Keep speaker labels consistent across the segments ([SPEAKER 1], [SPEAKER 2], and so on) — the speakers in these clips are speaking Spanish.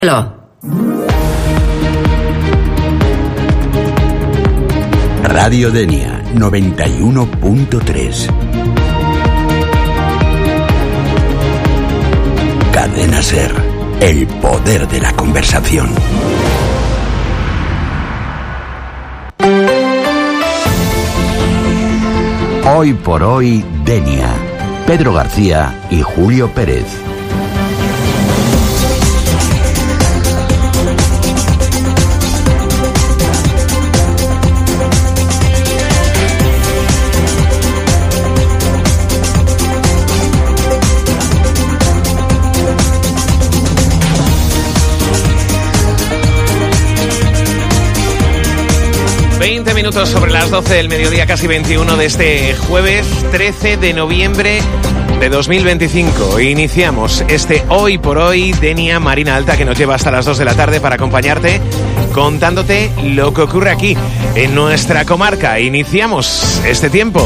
[SPEAKER 1] Radio Denia 91.3. Cadena Ser, el poder de la conversación. Hoy por hoy, Denia. Pedro García y Julio Pérez.
[SPEAKER 2] Minutos sobre las 12 del mediodía, casi 21 de este jueves 13 de noviembre de 2025. Iniciamos este Hoy por Hoy, Denia Marina Alta, que nos lleva hasta las 2 de la tarde para acompañarte, contándote lo que ocurre aquí en nuestra comarca. Iniciamos este tiempo.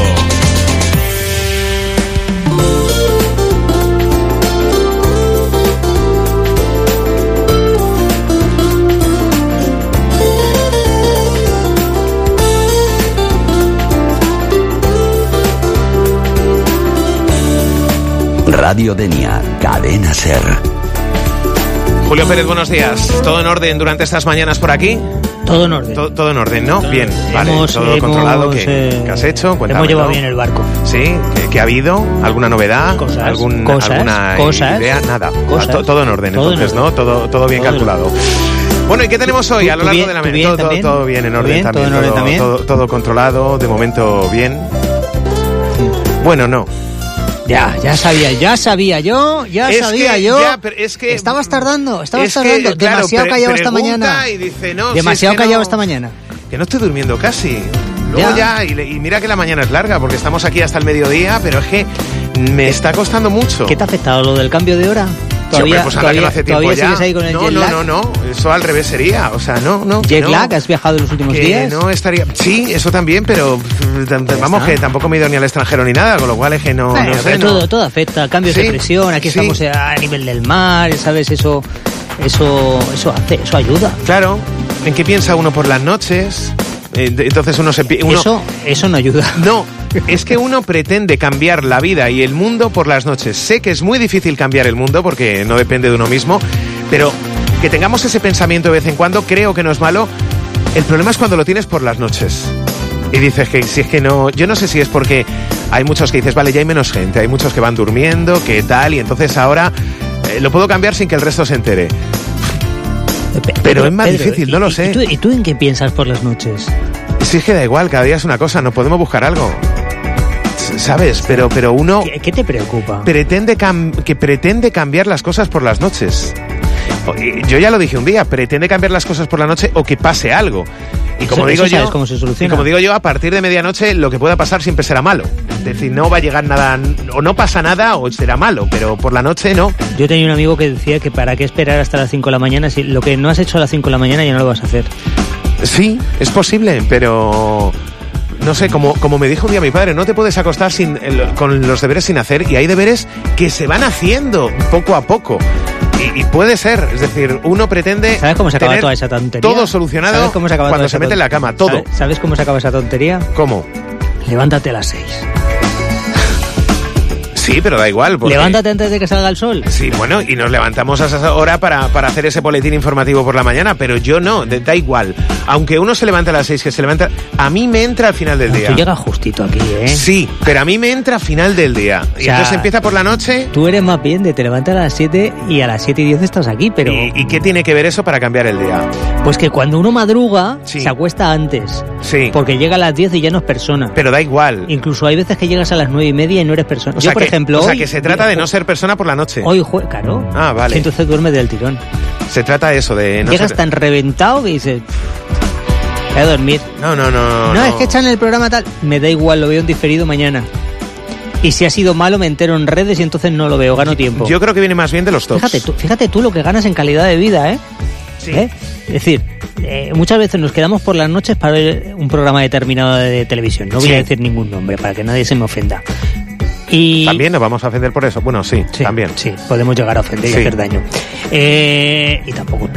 [SPEAKER 1] Radio Denia, Cadena Ser.
[SPEAKER 2] Julio Pérez, buenos días. ¿Todo en orden durante estas mañanas por aquí?
[SPEAKER 3] Todo en orden.
[SPEAKER 2] Todo en orden, ¿no? Bien, vale. Todo controlado. ¿Qué has hecho? Cuéntame.
[SPEAKER 3] Hemos llevado bien el barco.
[SPEAKER 2] ¿Sí? ¿Qué ha habido? ¿Alguna novedad? ¿Alguna idea? Nada. Todo en orden, entonces, ¿no? Todo bien calculado. Bueno, ¿y qué tenemos hoy a lo largo de la mañana? Todo bien en orden también. Todo controlado, de momento bien. Bueno, no.
[SPEAKER 3] Ya sabía yo.
[SPEAKER 2] Pero es que
[SPEAKER 3] estabas tardando. Demasiado callado esta mañana.
[SPEAKER 2] Y dice, no,
[SPEAKER 3] demasiado callado esta mañana.
[SPEAKER 2] Que no estoy durmiendo casi. Luego y mira que la mañana es larga, porque estamos aquí hasta el mediodía, pero es que me está costando mucho.
[SPEAKER 3] ¿Qué te ha afectado lo del cambio de hora?
[SPEAKER 2] ¿Todavía
[SPEAKER 3] sigues ahí con el jet lag?
[SPEAKER 2] No, eso al revés sería, o sea, no.
[SPEAKER 3] ¿Jet lag? ¿Has viajado en los últimos días?
[SPEAKER 2] No estaría, sí, eso también, pero vamos, que tampoco me he ido ni al extranjero ni nada, con lo cual es que no sé.
[SPEAKER 3] Todo afecta, cambios de presión, aquí estamos a nivel del mar, ¿sabes? Eso ayuda.
[SPEAKER 2] Claro, ¿en qué piensa uno por las noches? Entonces
[SPEAKER 3] Eso no ayuda.
[SPEAKER 2] No. Es que uno pretende cambiar la vida y el mundo por las noches. Sé que es muy difícil cambiar el mundo porque no depende de uno mismo, pero que tengamos ese pensamiento de vez en cuando creo que no es malo. El problema es cuando lo tienes por las noches. Y dices que si es que no... Yo no sé si es porque hay muchos que dices, vale, ya hay menos gente, hay muchos que van durmiendo, que tal, y entonces ahora lo puedo cambiar sin que el resto se entere. Pero es más difícil, no lo sé.
[SPEAKER 3] ¿Y tú en qué piensas por las noches?
[SPEAKER 2] Si es que da igual, cada día es una cosa, nos podemos buscar algo. ¿Sabes? Pero uno...
[SPEAKER 3] ¿Qué te preocupa?
[SPEAKER 2] Pretende cambiar las cosas por las noches. Yo ya lo dije un día, pretende cambiar las cosas por la noche o que pase algo. Y como digo yo,
[SPEAKER 3] ¿cómo se soluciona?
[SPEAKER 2] Y como digo yo, a partir de medianoche lo que pueda pasar siempre será malo. Es decir, no va a llegar nada, o no pasa nada o será malo, pero por la noche no.
[SPEAKER 3] Yo tenía un amigo que decía que para qué esperar hasta las 5 de la mañana si lo que no has hecho a las 5 de la mañana ya no lo vas a hacer.
[SPEAKER 2] Sí, es posible, pero... No sé, como me dijo un día mi padre, no te puedes acostar con los deberes sin hacer, y hay deberes que se van haciendo poco a poco. Y puede ser, es decir, uno pretende...
[SPEAKER 3] ¿Sabes cómo se acaba toda esa tontería?
[SPEAKER 2] Todo solucionado cuando se mete en la cama, todo.
[SPEAKER 3] ¿Sabes cómo se acaba esa tontería?
[SPEAKER 2] ¿Cómo?
[SPEAKER 3] Levántate a las 6.
[SPEAKER 2] Sí, pero da igual. Porque...
[SPEAKER 3] Levántate antes de que salga el sol.
[SPEAKER 2] Sí, bueno, y nos levantamos a esa hora para hacer ese boletín informativo por la mañana, pero yo no, da igual. Aunque uno se levante a las 6, que se levanta... A mí me entra al final del día.
[SPEAKER 3] Tú llegas justito aquí, ¿eh?
[SPEAKER 2] Sí, pero a mí me entra al final del día.
[SPEAKER 3] O sea,
[SPEAKER 2] y entonces empieza por la noche...
[SPEAKER 3] Tú eres más bien de te levantas a las 7 y a las 7:10 estás aquí, pero...
[SPEAKER 2] ¿Y qué tiene que ver eso para cambiar el día?
[SPEAKER 3] Pues que cuando uno madruga, se acuesta antes.
[SPEAKER 2] Sí.
[SPEAKER 3] Porque llega a las 10 y ya no es persona.
[SPEAKER 2] Pero da igual.
[SPEAKER 3] Incluso hay veces que llegas a las 9:30 y no eres persona. Yo, por ejemplo...
[SPEAKER 2] O sea, que se trata de no ser persona por la noche.
[SPEAKER 3] Hoy claro.
[SPEAKER 2] Ah, vale.
[SPEAKER 3] Entonces duermes del tirón.
[SPEAKER 2] Se trata de eso, de... No
[SPEAKER 3] llegas tan reventado que dices... Voy a dormir.
[SPEAKER 2] No,
[SPEAKER 3] es que echan el programa tal. Me da igual, lo veo en diferido mañana. Y si ha sido malo, me entero en redes y entonces no lo veo, gano tiempo.
[SPEAKER 2] Yo creo que viene más bien de los tops.
[SPEAKER 3] Fíjate tú lo que ganas en calidad de vida, ¿eh?
[SPEAKER 2] Sí.
[SPEAKER 3] Es decir, muchas veces nos quedamos por las noches para ver un programa determinado de televisión. No voy a decir ningún nombre para que nadie se me ofenda. Y
[SPEAKER 2] ¿También nos vamos a ofender por eso? Bueno, sí, también.
[SPEAKER 3] Sí, podemos llegar a ofender y
[SPEAKER 2] Sí.
[SPEAKER 3] hacer daño. Y tampoco